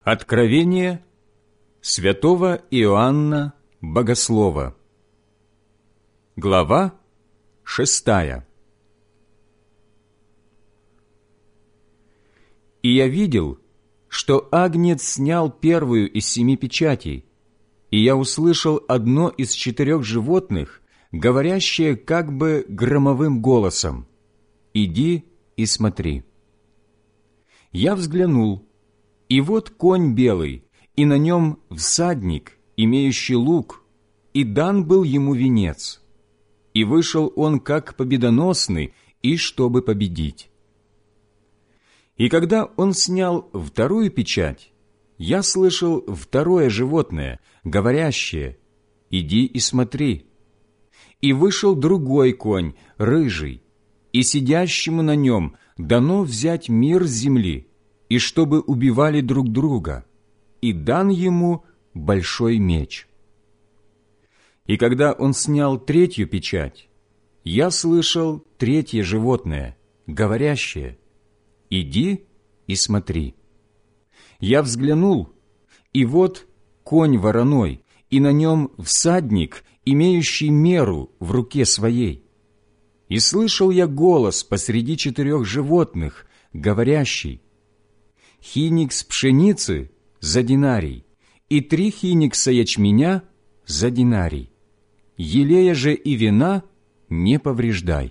Откровение святого Иоанна Богослова. Глава 6. «И я видел, что Агнец снял первую из 7 печатей, и я услышал одно из 4 животных, говорящее как бы громовым голосом: „Иди и смотри“. Я взглянул, и вот конь белый, и на нем всадник, имеющий лук, и дан был ему венец. И вышел он как победоносный, и чтобы победить. И когда он снял 2 печать, я слышал 2 животное, говорящее: „Иди и смотри“. И вышел другой конь, рыжий, и сидящему на нем дано взять мир с земли, и чтобы убивали друг друга, и дан ему большой меч. И когда он снял 3 печать, я слышал 3 животное, говорящее: „Иди и смотри“. Я взглянул, и вот конь вороной, и на нем всадник, имеющий меру в руке своей. И слышал я голос посреди 4 животных, говорящий: „Хиникс пшеницы за динарий, и 3 хиникса ячменя за динарий. Елея же и вина не повреждай“.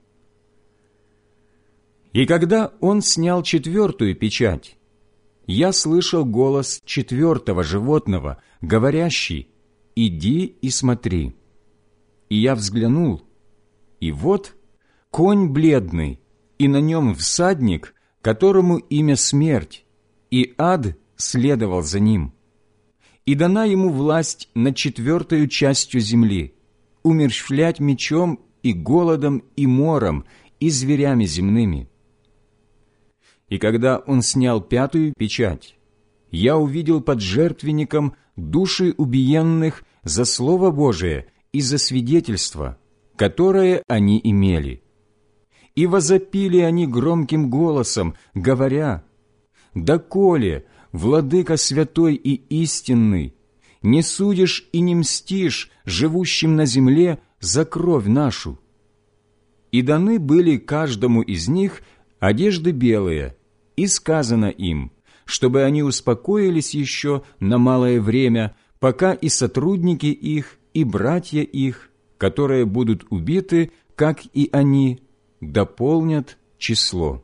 И когда он снял 4 печать, я слышал голос 4 животного, говорящий: „Иди и смотри“. И я взглянул, и вот конь бледный, и на нем всадник, которому имя Смерть, и ад следовал за ним. И дана ему власть над 4 частью земли, умерщвлять мечом и голодом и мором и зверями земными. И когда он снял 5 печать, я увидел под жертвенником души убиенных за Слово Божие и за свидетельство, которое они имели. И возопили они громким голосом, говоря: „Доколе, Владыка святой и истинный, не судишь и не мстишь живущим на земле за кровь нашу?“ И даны были каждому из них одежды белые, и сказано им, чтобы они успокоились еще на малое время, пока и сотрудники их, и братья их, которые будут убиты, как и они, дополнят число.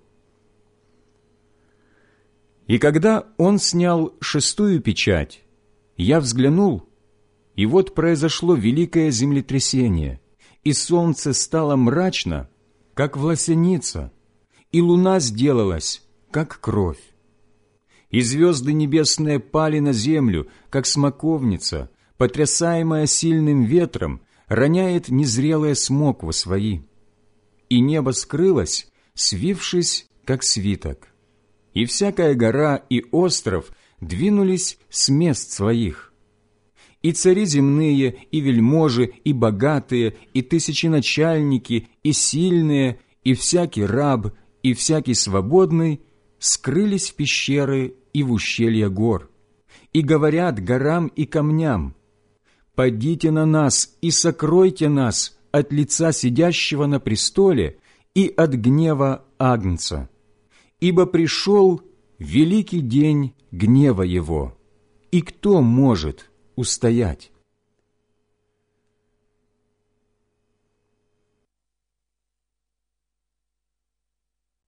И когда он снял 6 печать, я взглянул, и вот произошло великое землетрясение, и солнце стало мрачно, как власяница, и луна сделалась, как кровь. И звезды небесные пали на землю, как смоковница, потрясаемая сильным ветром, роняет незрелые смоквы свои. И небо скрылось, свившись, как свиток. И всякая гора и остров двинулись с мест своих. И цари земные, и вельможи, и богатые, и тысяченачальники, и сильные, и всякий раб, и всякий свободный скрылись в пещеры и в ущелья гор, и говорят горам и камням: „Падите на нас и сокройте нас от лица сидящего на престоле и от гнева Агнца, ибо пришел великий день гнева его, и кто может устоять?“